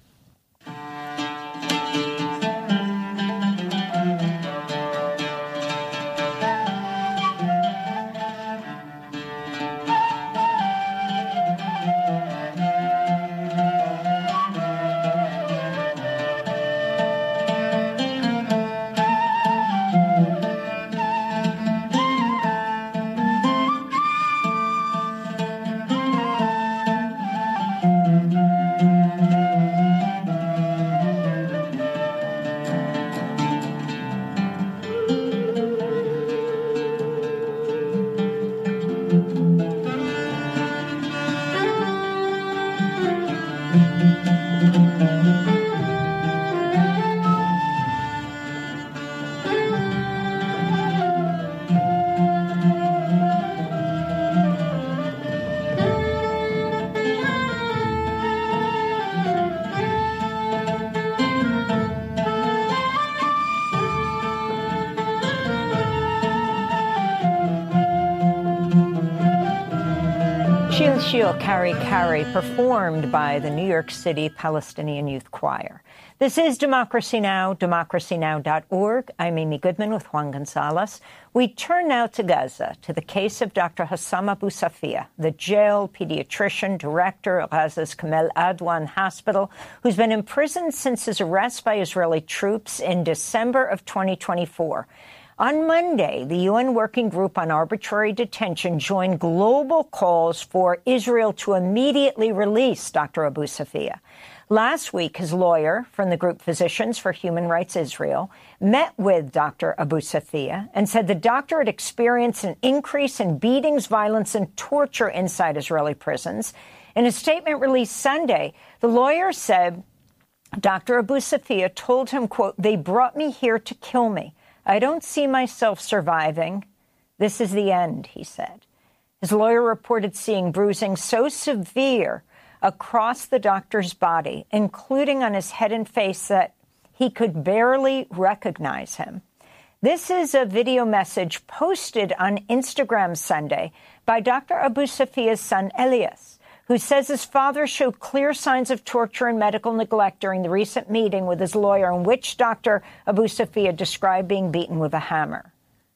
Shil Shil Kari Kari, performed by the New York City Palestinian Youth Choir. This is Democracy Now!, democracy now dot org. I'm Amy Goodman with Juan Gonzalez. We turn now to Gaza, to the case of Doctor Hussam Abu Safia, the jailed pediatrician, director of Gaza's Kamel Adwan Hospital, who's been imprisoned since his arrest by Israeli troops in December of twenty twenty-four. On Monday, the U N Working Group on Arbitrary Detention joined global calls for Israel to immediately release Doctor Abu Safia. Last week, his lawyer from the group Physicians for Human Rights Israel met with Doctor Abu Safia and said the doctor had experienced an increase in beatings, violence, and torture inside Israeli prisons. In a statement released Sunday, the lawyer said Doctor Abu Safia told him, quote, "They brought me here to kill me. I don't see myself surviving. This is the end," he said. His lawyer reported seeing bruising so severe across the doctor's body, including on his head and face, that he could barely recognize him. This is a video message posted on Instagram Sunday by Doctor Abu Safia's son, Elias, who says his father showed clear signs of torture and medical neglect during the recent meeting with his lawyer, in which Doctor Abu Safia described being beaten with a hammer.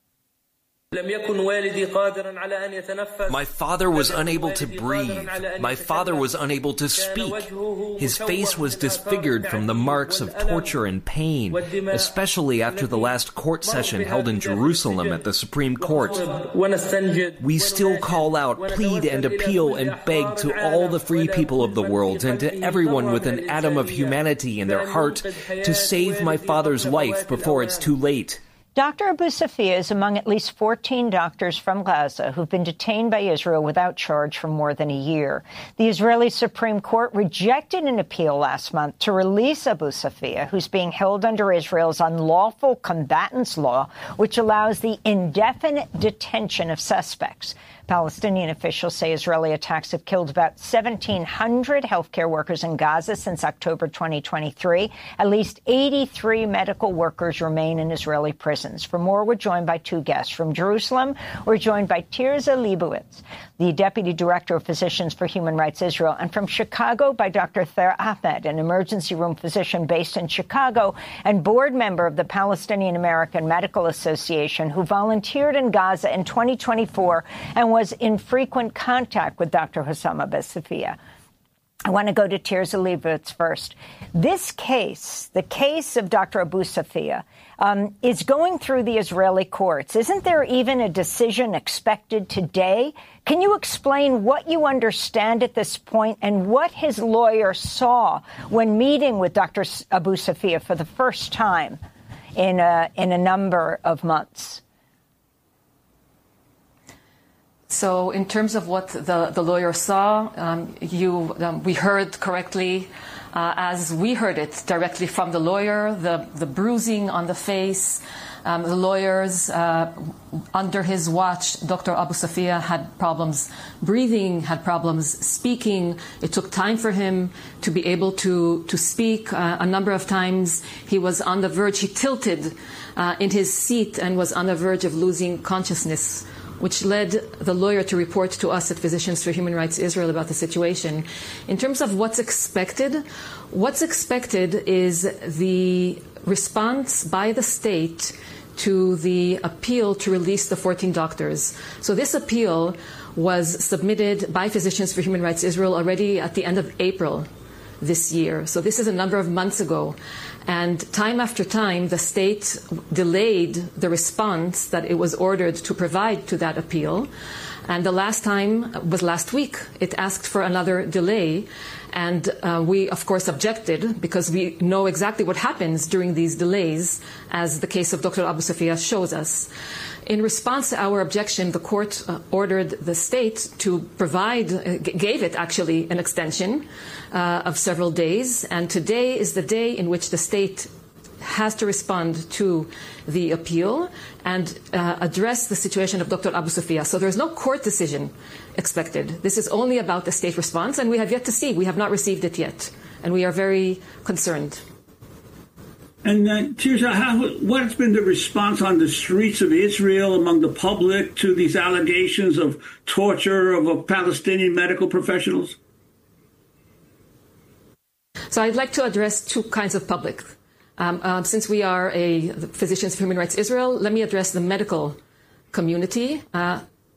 My father was unable to breathe. My father was unable to speak. His face was disfigured from the marks of torture and pain, especially after the last court session held in Jerusalem at the Supreme Court. We still call out, plead and appeal and beg to all the free people of the world and to everyone with an atom of humanity in their heart to save my father's life before it's too late. Doctor Abu Safia is among at least fourteen doctors from Gaza who've been detained by Israel without charge for more than a year. The Israeli Supreme Court rejected an appeal last month to release Abu Safia, who's being held under Israel's unlawful combatants law, which allows the indefinite detention of suspects. Palestinian officials say Israeli attacks have killed about seventeen hundred healthcare workers in Gaza since October twenty twenty-three. At least eighty-three medical workers remain in Israeli prisons. For more, we're joined by two guests. From Jerusalem, we're joined by Tirza Leibowitz, the Deputy Director of Physicians for Human Rights Israel, and from Chicago by Doctor Thaer Ahmed, an emergency room physician based in Chicago and board member of the Palestinian American Medical Association, who volunteered in Gaza in twenty twenty-four and was in frequent contact with Doctor Hussam Abu Safia. I want to go to Tirza Leibowitz first. This case, the case of Doctor Abu Safia, um, is going through the Israeli courts. Isn't there even a decision expected today? Can you explain what you understand at this point and what his lawyer saw when meeting with Doctor Abu Safia for the first time in a, in a number of months? So in terms of what the, the lawyer saw, um, you, um, we heard correctly, uh, as we heard it directly from the lawyer, the, the bruising on the face. Um, the lawyers, uh, under his watch, Doctor Abu Safia had problems breathing, had problems speaking. It took time for him to be able to, to speak. Uh, a number of times he was on the verge, he tilted uh, in his seat and was on the verge of losing consciousness, which led the lawyer to report to us at Physicians for Human Rights Israel about the situation. In terms of what's expected, what's expected is the response by the state to the appeal to release the fourteen doctors. So this appeal was submitted by Physicians for Human Rights Israel already at the end of April this year. So this is a number of months ago. And time after time, the state delayed the response that it was ordered to provide to that appeal. And the last time was last week. It asked for another delay. And uh, we, of course, objected because we know exactly what happens during these delays, as the case of Doctor Abu Safia shows us. In response to our objection, the court uh, ordered the state to provide, uh, gave it actually an extension uh, of several days. And today is the day in which the state has to respond to the appeal and uh, address the situation of Doctor Abu Safia. So there's no court decision expected. This is only about the state response, and we have yet to see. We have not received it yet, and we are very concerned. And uh, Tirza, how, what has been the response on the streets of Israel among the public to these allegations of torture of, of Palestinian medical professionals? So I'd like to address two kinds of public. Um, uh, since we are a Physicians for Human Rights Israel, let me address the medical community. Uh,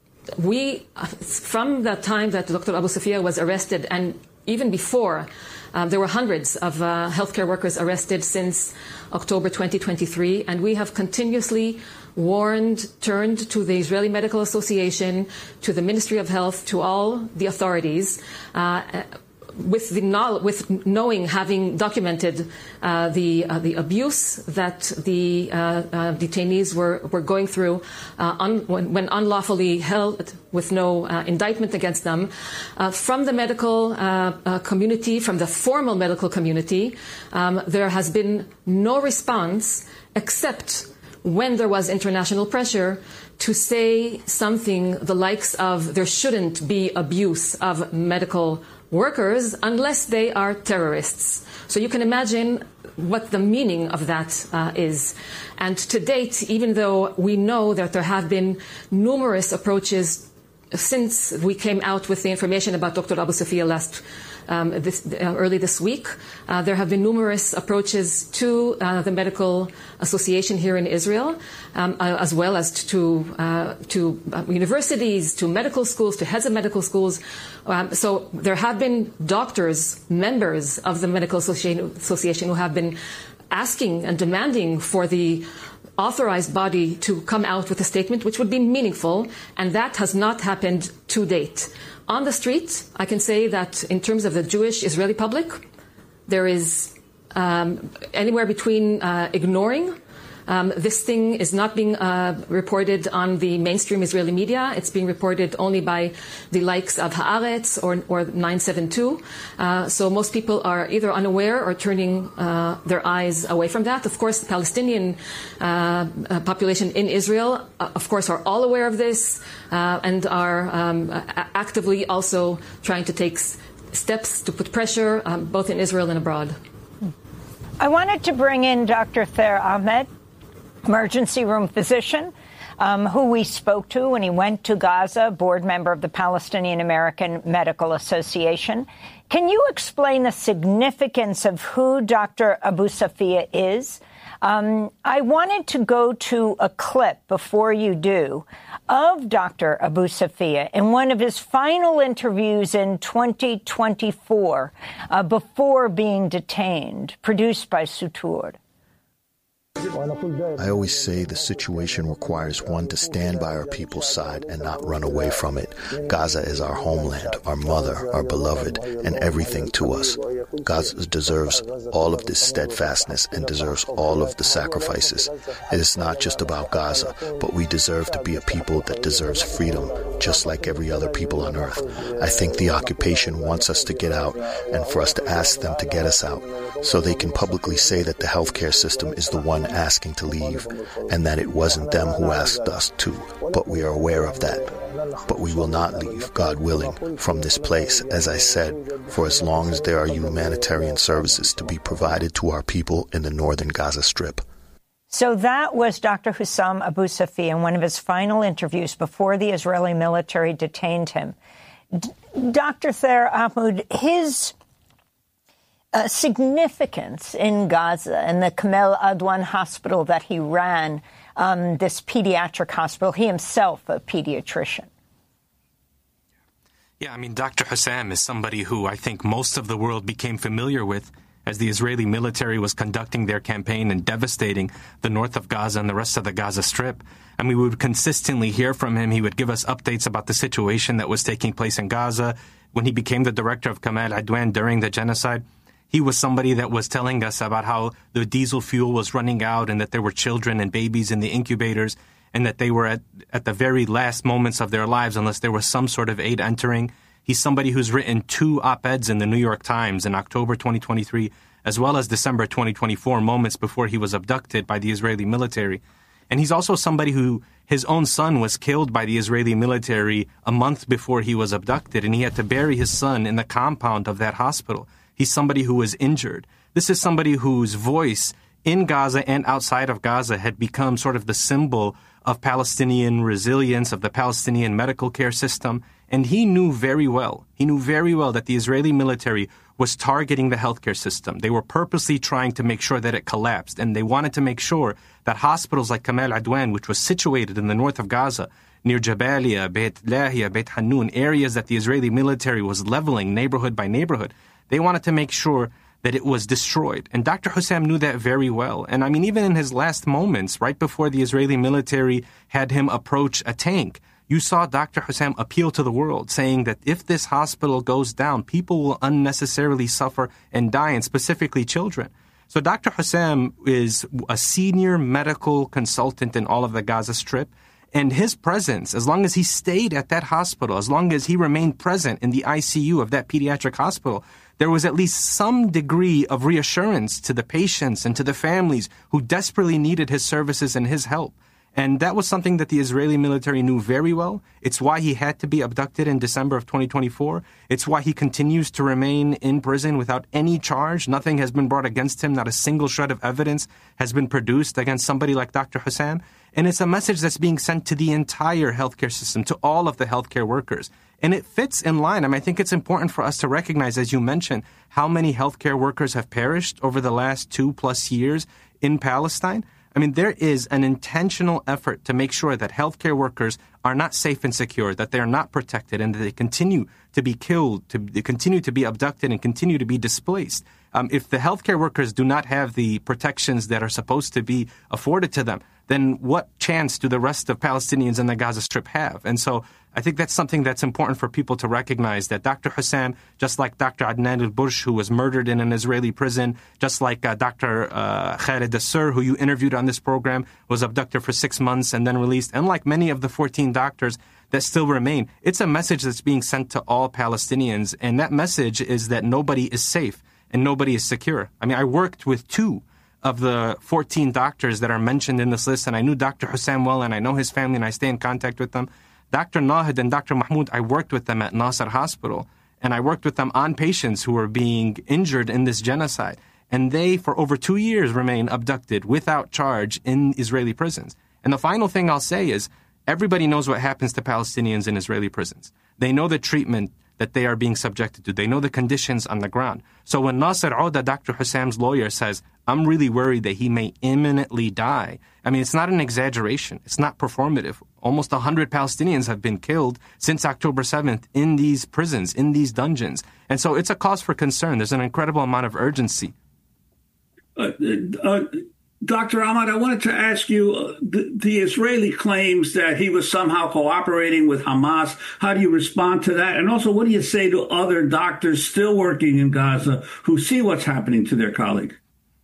we, from the time that Doctor Abu Safia was arrested, and even before, um, there were hundreds of uh, healthcare workers arrested since October twenty twenty-three, and we have continuously warned, turned to the Israeli Medical Association, to the Ministry of Health, to all the authorities, uh, with the knowledge, with knowing, having documented uh, the uh, the abuse that the uh, uh, detainees were were going through uh, un, when, when unlawfully held with no uh, indictment against them, uh, from the medical uh, uh, community, from the formal medical community, um, there has been no response except when there was international pressure to say something the likes of there shouldn't be abuse of medical workers unless they are terrorists. So you can imagine what the meaning of that uh, is. And to date, even though we know that there have been numerous approaches since we came out with the information about Doctor Abu Safia last Um, this, uh, early this week, uh, there have been numerous approaches to uh, the medical association here in Israel, um, uh, as well as to uh, to uh, universities, to medical schools, to heads of medical schools. Um, so there have been doctors, members of the medical association, association who have been asking and demanding for the authorized body to come out with a statement which would be meaningful, and that has not happened to date. On the street, I can say that in terms of the Jewish Israeli public, there is um, anywhere between uh, ignoring. Um, this thing is not being uh, reported on the mainstream Israeli media. It's being reported only by the likes of Haaretz or, or nine seven two. Uh, so most people are either unaware or turning uh, their eyes away from that. Of course, the Palestinian uh, population in Israel, uh, of course, are all aware of this uh, and are um, actively also trying to take steps to put pressure um, both in Israel and abroad. I wanted to bring in Doctor Thaer Ahmed, emergency room physician, um, who we spoke to when he went to Gaza, board member of the Palestinian American Medical Association. Can you explain the significance of who Doctor Abu Safia is? Um, I wanted to go to a clip before you do of Doctor Abu Safia in one of his final interviews in twenty twenty-four uh, before being detained, produced by Sutur. I always say the situation requires one to stand by our people's side and not run away from it. Gaza is our homeland, our mother, our beloved, and everything to us. Gaza deserves all of this steadfastness and deserves all of the sacrifices. It is not just about Gaza, but we deserve to be a people that deserves freedom, just like every other people on earth. I think the occupation wants us to get out and for us to ask them to get us out, so they can publicly say that the healthcare system is the one asking to leave, and that it wasn't them who asked us to, but we are aware of that. But we will not leave, God willing, from this place, as I said, for as long as there are humanitarian services to be provided to our people in the northern Gaza Strip. So that was Doctor Hussam Abu Safia in one of his final interviews before the Israeli military detained him. D- Doctor Thaer Ahmad, his Uh, significance in Gaza and the Kamel Adwan hospital that he ran, um, this pediatric hospital, he himself a pediatrician. Yeah, I mean, Doctor Hussam is somebody who I think most of the world became familiar with as the Israeli military was conducting their campaign and devastating the north of Gaza and the rest of the Gaza Strip. I mean, we would consistently hear from him. He would give us updates about the situation that was taking place in Gaza. When he became the director of Kamel Adwan during the genocide, he was somebody that was telling us about how the diesel fuel was running out and that there were children and babies in the incubators and that they were at, at the very last moments of their lives unless there was some sort of aid entering. He's somebody who's written two op-eds in the New York Times in October twenty twenty-three as well as December twenty twenty-four, moments before he was abducted by the Israeli military. And he's also somebody who, his own son was killed by the Israeli military a month before he was abducted, and he had to bury his son in the compound of that hospital. He's somebody who was injured. This is somebody whose voice in Gaza and outside of Gaza had become sort of the symbol of Palestinian resilience, of the Palestinian medical care system. And he knew very well, he knew very well that the Israeli military was targeting the healthcare system. They were purposely trying to make sure that it collapsed. And they wanted to make sure that hospitals like Kamel Adwan, which was situated in the north of Gaza, near Jabalia, Beit Lahia, Beit Hanun, areas that the Israeli military was leveling neighborhood by neighborhood, they wanted to make sure that it was destroyed. And Doctor Hussam knew that very well. And I mean, even in his last moments, right before the Israeli military had him approach a tank, you saw Doctor Hussam appeal to the world, saying that if this hospital goes down, people will unnecessarily suffer and die, and specifically children. So Doctor Hussam is a senior medical consultant in all of the Gaza Strip. And his presence, as long as he stayed at that hospital, as long as he remained present in the I C U of that pediatric hospital, there was at least some degree of reassurance to the patients and to the families who desperately needed his services and his help. And that was something that the Israeli military knew very well. It's why he had to be abducted in December of twenty twenty-four. It's why he continues to remain in prison without any charge. Nothing has been brought against him. Not a single shred of evidence has been produced against somebody like Doctor Hussam. And it's a message that's being sent to the entire healthcare system, to all of the healthcare workers. And it fits in line. I mean, I think it's important for us to recognize, as you mentioned, how many healthcare workers have perished over the last two plus years in Palestine. I mean, there is an intentional effort to make sure that healthcare workers are not safe and secure, that they are not protected, and that they continue to be killed, to they continue to be abducted, and continue to be displaced. Um, if the healthcare workers do not have the protections that are supposed to be afforded to them, then what chance do the rest of Palestinians in the Gaza Strip have? And so I think that's something that's important for people to recognize, that Doctor Hussam, just like Doctor Adnan al-Bursh, who was murdered in an Israeli prison, just like uh, Doctor Uh, Khalid Assur, who you interviewed on this program, was abducted for six months and then released, and like many of the fourteen doctors that still remain, it's a message that's being sent to all Palestinians. And that message is that nobody is safe and nobody is secure. I mean, I worked with two of the fourteen doctors that are mentioned in this list, and I knew Doctor Hussam well, and I know his family, and I stay in contact with them. Doctor Nahid and Doctor Mahmoud, I worked with them at Nasser Hospital, and I worked with them on patients who were being injured in this genocide. And they, for over two years, remain abducted without charge in Israeli prisons. And the final thing I'll say is, everybody knows what happens to Palestinians in Israeli prisons. They know the treatment that they are being subjected to. They know the conditions on the ground. So when Nasser Ouda, Doctor Hussam's lawyer, says, I'm really worried that he may imminently die, I mean, it's not an exaggeration. It's not performative. Almost one hundred Palestinians have been killed since October seventh in these prisons, in these dungeons. And so it's a cause for concern. There's an incredible amount of urgency. Uh, uh, Doctor Ahmad, I wanted to ask you, uh, the, the Israeli claims that he was somehow cooperating with Hamas. How do you respond to that? And also, what do you say to other doctors still working in Gaza who see what's happening to their colleague?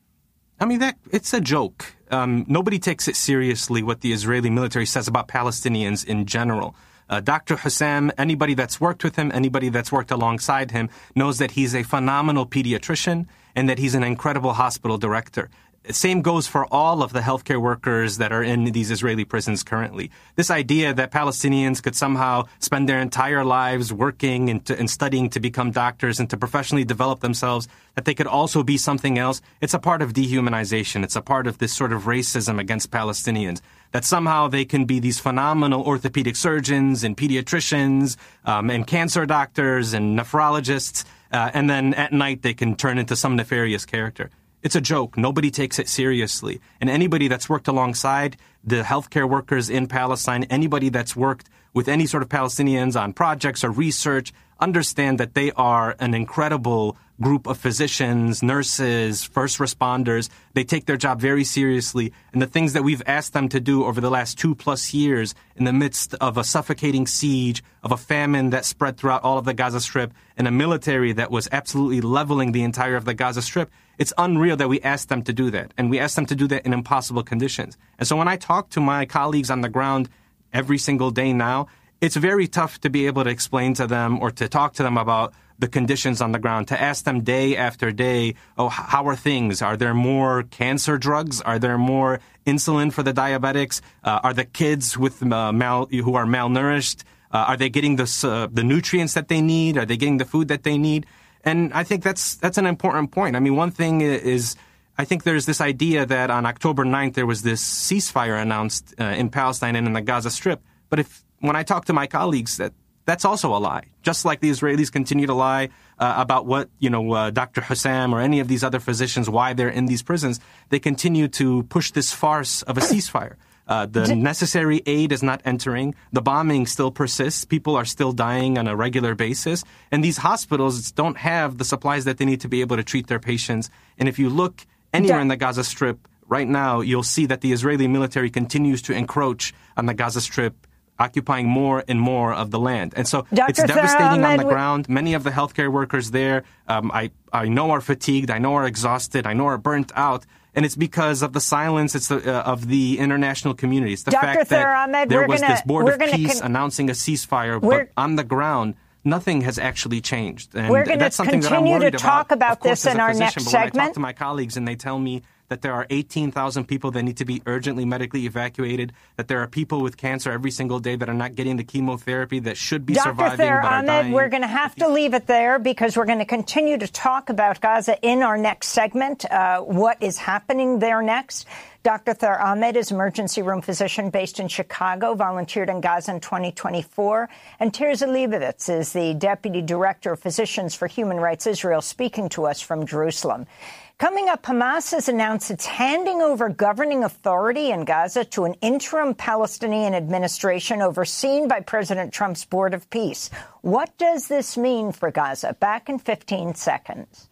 I mean, that it's a joke. Um, nobody takes it seriously what the Israeli military says about Palestinians in general. Uh, Doctor Hussam, anybody that's worked with him, anybody that's worked alongside him, knows that he's a phenomenal pediatrician and that he's an incredible hospital director. Same goes for all of the healthcare workers that are in these Israeli prisons currently. This idea that Palestinians could somehow spend their entire lives working and, to, and studying to become doctors and to professionally develop themselves, that they could also be something else, it's a part of dehumanization. It's a part of this sort of racism against Palestinians, that somehow they can be these phenomenal orthopedic surgeons and pediatricians um, and cancer doctors and nephrologists, uh, and then at night they can turn into some nefarious character. It's a joke. Nobody takes it seriously. And anybody that's worked alongside the healthcare workers in Palestine, anybody that's worked with any sort of Palestinians on projects or research, understand that they are an incredible group of physicians, nurses, first responders. They take their job very seriously. And the things that we've asked them to do over the last two plus years in the midst of a suffocating siege, of a famine that spread throughout all of the Gaza Strip, and a military that was absolutely leveling the entire of the Gaza Strip, it's unreal that we asked them to do that. And we asked them to do that in impossible conditions. And so when I talk to my colleagues on the ground every single day now, it's very tough to be able to explain to them or to talk to them about the conditions on the ground, to ask them day after day, oh, how are things? Are there more cancer drugs? Are there more insulin for the diabetics? Uh, are the kids with uh, mal who are malnourished? Uh, are they getting the, uh, the nutrients that they need? Are they getting the food that they need? And I think that's that's an important point. I mean, one thing is, I think there's this idea that on October ninth there was this ceasefire announced uh, in Palestine and in the Gaza Strip. But if when I talk to my colleagues, that that's also a lie. Just like the Israelis continue to lie uh, about what, you know, uh, Doctor Hussam or any of these other physicians, why they're in these prisons, they continue to push this farce of a ceasefire. Uh, the necessary aid is not entering. The bombing still persists. People are still dying on a regular basis. And these hospitals don't have the supplies that they need to be able to treat their patients. And if you look anywhere in the Gaza Strip right now, you'll see that the Israeli military continues to encroach on the Gaza Strip, occupying more and more of the land. And so Doctor it's devastating on the ground. Many of the healthcare workers there, um, I, I know are fatigued. I know are exhausted. I know are burnt out. And it's because of the silence it's the, uh, of the international community. It's the Doctor fact that Ahmed, there was gonna, this board of peace con- announcing a ceasefire, but on the ground, nothing has actually changed. And we're going to continue to talk about, about this in our physician, next but segment. When I talk to my colleagues and they tell me that there are eighteen thousand people that need to be urgently medically evacuated, that there are people with cancer every single day that are not getting the chemotherapy that should be Doctor surviving Thayer but are Ahmed, dying. We're going to have to leave it there because we're going to continue to talk about Gaza in our next segment, uh, what is happening there next. Doctor Thayer Ahmed is emergency room physician based in Chicago, volunteered in Gaza in twenty twenty-four. And Tirza Leibovitz is the Deputy Director of Physicians for Human Rights Israel, speaking to us from Jerusalem. Coming up, Hamas has announced it's handing over governing authority in Gaza to an interim Palestinian administration overseen by President Trump's Board of Peace. What does this mean for Gaza? Back in fifteen seconds.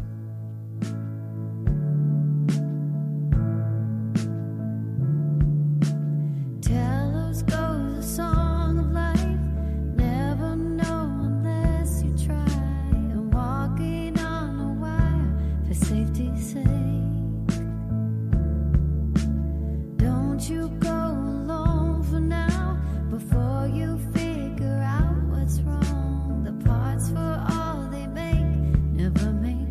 You go alone for now before you figure out what's wrong. The parts for all they make never make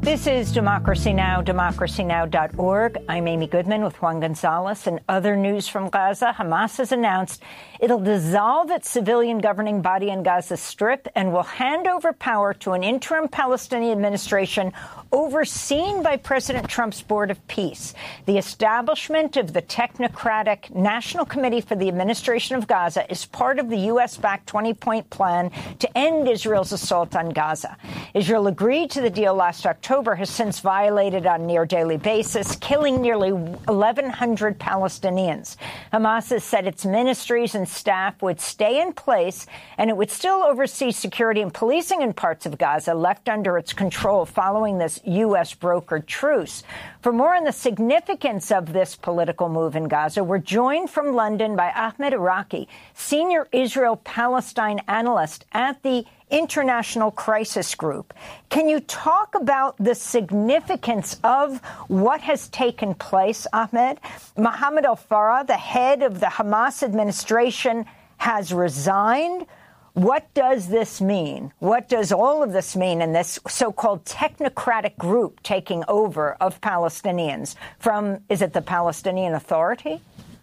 This is Democracy Now!, democracy now dot org. I'm Amy Goodman with Juan Gonzalez. And other news from Gaza, Hamas has announced it'll dissolve its civilian governing body in Gaza Strip and will hand over power to an interim Palestinian administration overseen by President Trump's Board of Peace. The establishment of the technocratic National Committee for the Administration of Gaza is part of the U S-backed twenty-point plan to end Israel's assault on Gaza. Israel agreed to the deal last October, has since violated on a near-daily basis, killing nearly eleven hundred Palestinians. Hamas has said its ministries and staff would stay in place, and it would still oversee security and policing in parts of Gaza left under its control following this U S-brokered truce. For more on the significance of this political move in Gaza, we're joined from London by Ahmed Iraqi, senior Israel-Palestine analyst at the International Crisis Group. Can you talk about the significance of what has taken place, Ahmed? Mohammed al-Farah, the head of the Hamas administration, has resigned. What does this mean? What does all of this mean in this so-called technocratic group taking over of Palestinians from, is it the Palestinian Authority?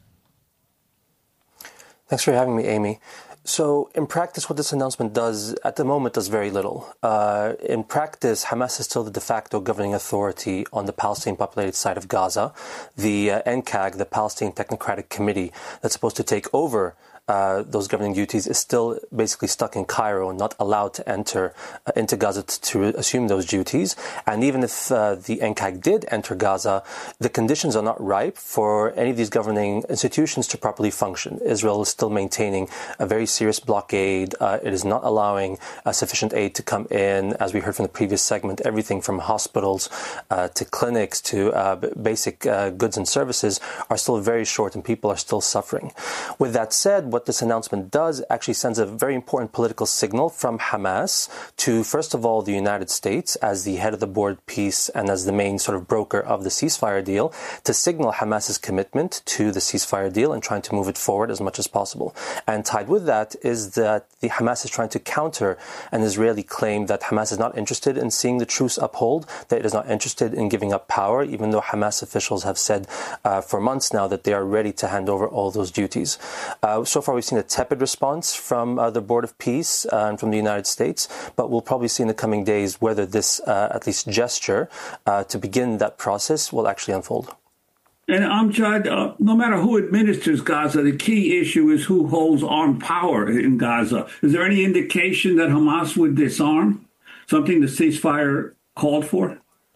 Thanks for having me, Amy. So, in practice, what this announcement does, at the moment, does very little. Uh, in practice, Hamas is still the de facto governing authority on the Palestinian-populated side of Gaza. The uh, N C A G, the Palestinian Technocratic Committee, that's supposed to take over Uh, those governing duties, is still basically stuck in Cairo and not allowed to enter uh, into Gaza to, to assume those duties. And even if uh, the N C A G did enter Gaza, the conditions are not ripe for any of these governing institutions to properly function. Israel is still maintaining a very serious blockade. Uh, it is not allowing uh, sufficient aid to come in. As we heard from the previous segment, everything from hospitals uh, to clinics to uh, basic uh, goods and services are still very short, and people are still suffering. With that said, what this announcement does actually sends a very important political signal from Hamas to, first of all, the United States as the head of the Board of Peace and as the main sort of broker of the ceasefire deal, to signal Hamas's commitment to the ceasefire deal and trying to move it forward as much as possible. And tied with that is that the Hamas is trying to counter an Israeli claim that Hamas is not interested in seeing the truce uphold, that it is not interested in giving up power, even though Hamas officials have said uh, for months now that they are ready to hand over all those duties. Uh, so far, we've seen a tepid response from uh, the Board of Peace uh, and from the United States, but we'll probably see in the coming days whether this, uh, at least gesture, uh, to begin that process will actually unfold. And Amjad, uh, no matter who administers Gaza, the key issue is who holds armed power in Gaza. Is there any indication that Hamas would disarm, something the ceasefire called for?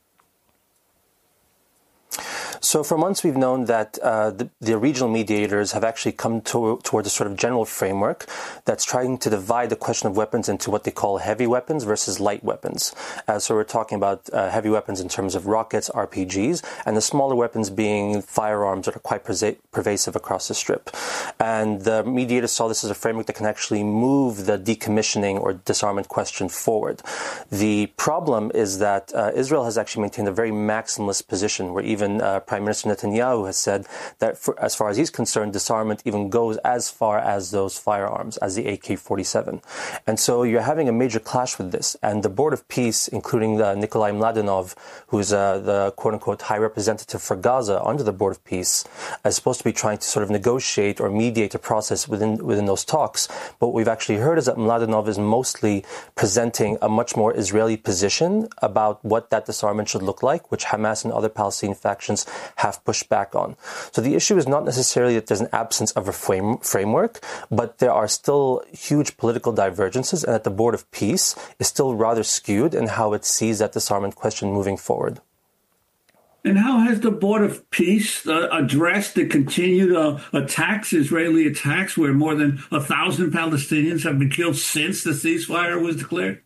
So for months, we've known that uh, the, the regional mediators have actually come to, towards a sort of general framework that's trying to divide the question of weapons into what they call heavy weapons versus light weapons. Uh, so we're talking about uh, heavy weapons in terms of rockets, R P Gs, and the smaller weapons being firearms that are quite persa- pervasive across the Strip. And the mediators saw this as a framework that can actually move the decommissioning or disarmament question forward. The problem is that uh, Israel has actually maintained a very maximalist position, where even uh, Prime Minister Netanyahu has said that, for, as far as he's concerned, disarmament even goes as far as those firearms, as the A K forty-seven. And so you're having a major clash with this. And the Board of Peace, including uh, Nikolai Mladenov, who's uh, the quote-unquote high representative for Gaza under the Board of Peace, is supposed to be trying to sort of negotiate or mediate a process within within those talks. But what we've actually heard is that Mladenov is mostly presenting a much more Israeli position about what that disarmament should look like, which Hamas and other Palestinian factions have pushed back on. So the issue is not necessarily that there's an absence of a frame, framework, but there are still huge political divergences, and that the Board of Peace is still rather skewed in how it sees that disarmament question moving forward. And how has the Board of Peace uh, addressed the continued uh, attacks, Israeli attacks, where more than a thousand Palestinians have been killed since the ceasefire was declared?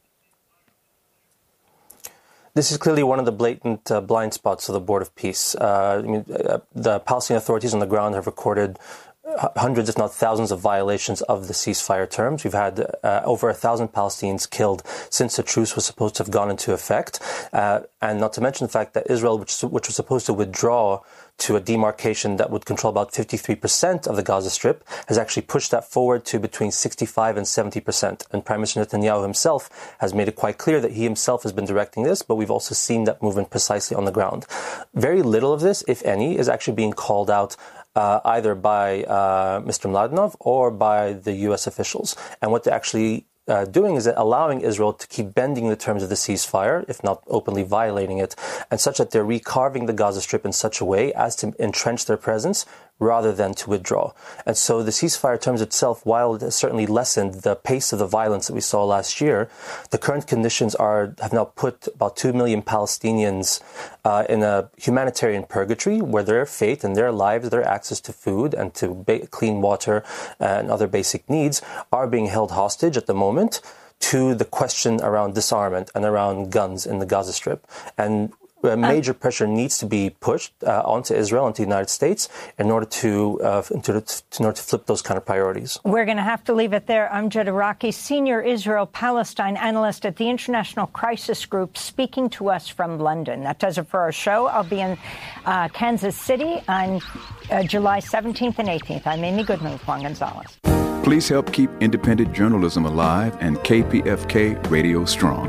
This is clearly one of the blatant uh, blind spots of the Board of Peace. Uh, I mean, uh, the Palestinian authorities on the ground have recorded hundreds, if not thousands, of violations of the ceasefire terms. We've had uh, over a thousand Palestinians killed since the truce was supposed to have gone into effect. Uh, and not to mention the fact that Israel, which, which was supposed to withdraw to a demarcation that would control about fifty-three percent of the Gaza Strip, has actually pushed that forward to between sixty-five and seventy percent. And Prime Minister Netanyahu himself has made it quite clear that he himself has been directing this, but we've also seen that movement precisely on the ground. Very little of this, if any, is actually being called out Uh, either by uh, Mister Mladenov or by the U S officials. And what they're actually uh, doing is that allowing Israel to keep bending the terms of the ceasefire, if not openly violating it, and such that they're recarving the Gaza Strip in such a way as to entrench their presence rather than to withdraw. And so the ceasefire terms itself, while it has certainly lessened the pace of the violence that we saw last year, the current conditions are have now put about two million Palestinians uh, in a humanitarian purgatory where their fate and their lives, their access to food and to ba- clean water and other basic needs are being held hostage at the moment to the question around disarmament and around guns in the Gaza Strip. And Uh, major um, pressure needs to be pushed uh, onto Israel and to the United States in order to, uh, to, to in order to flip those kind of priorities. We're going to have to leave it there. Amjad Araki, senior Israel-Palestine analyst at the International Crisis Group, speaking to us from London. That does it for our show. I'll be in uh, Kansas City on uh, July seventeenth and eighteenth. I'm Amy Goodman with Juan Gonzalez. Please help keep independent journalism alive and K P F K Radio strong.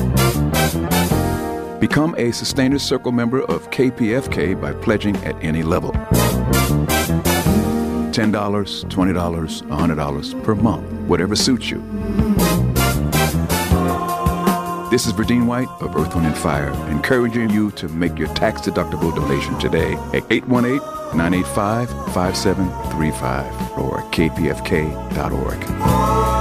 Become a Sustainers Circle member of K P F K by pledging at any level. ten dollars, twenty dollars, one hundred dollars per month, whatever suits you. This is Verdine White of Earth, Wind and Fire, encouraging you to make your tax-deductible donation today at eight one eight, nine eight five, five seven three five or K P F K dot org.